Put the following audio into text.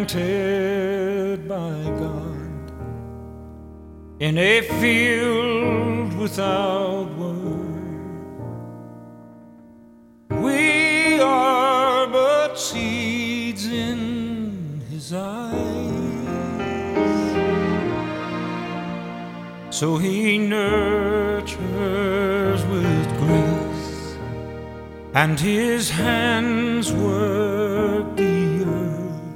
planted by God in a field without word. We are but seeds in His eyes, so He nurtures with grace, and His hands work